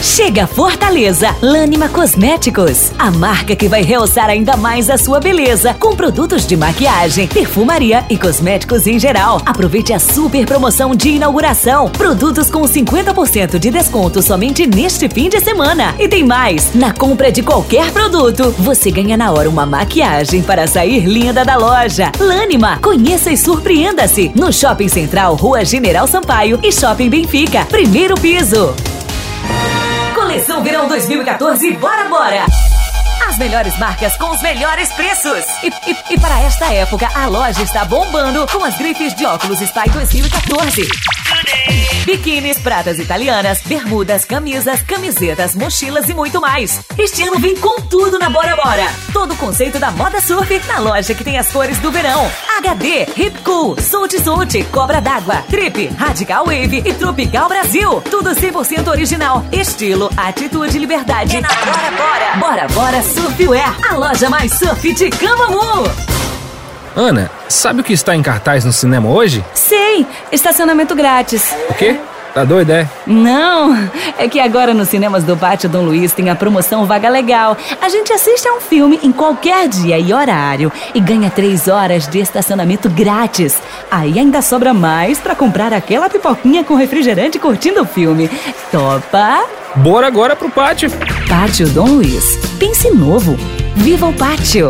Chega Fortaleza, Lânima Cosméticos, a marca que vai realçar ainda mais a sua beleza, com produtos de maquiagem, perfumaria e cosméticos em geral. Aproveite a super promoção de inauguração, produtos com 50% de desconto somente neste fim de semana. E tem mais, na compra de qualquer produto, você ganha na hora uma maquiagem para sair linda da loja. Lânima, conheça e surpreenda-se no Shopping Central, Rua General Sampaio e Shopping Benfica, primeiro piso. Coleção Verão 2014, bora! As melhores marcas com os melhores preços. E para esta época, a loja está bombando com as grifes de óculos Spy 2014. Biquínis, pratas italianas, bermudas, camisas, camisetas, mochilas e muito mais. Este ano vem com tudo na Bora! Todo o conceito da moda surf na loja que tem as cores do verão. HD, Hip Cool, Sult, Cobra d'Água, Trip, Radical Wave e Tropical Brasil. Tudo 100% original. Estilo, atitude e liberdade. É na Bora! Surfwear, a loja mais surf de Camamu. Ana, sabe o que está em cartaz no cinema hoje? Sei, estacionamento grátis. O quê? Tá doida, é? Não, é que agora nos cinemas do Pátio Dom Luiz tem a promoção Vaga Legal. A gente assiste a um filme em qualquer dia e horário e ganha 3 horas de estacionamento grátis. Aí ainda sobra mais pra comprar aquela pipoquinha com refrigerante curtindo o filme. Topa? Bora agora pro pátio. Pátio Dom Luiz. Pense novo. Viva o pátio!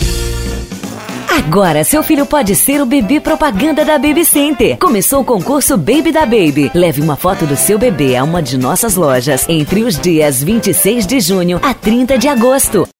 Agora seu filho pode ser o bebê propaganda da Baby Center. Começou o concurso Baby da Baby. Leve uma foto do seu bebê a uma de nossas lojas entre os dias 26 de junho a 30 de agosto.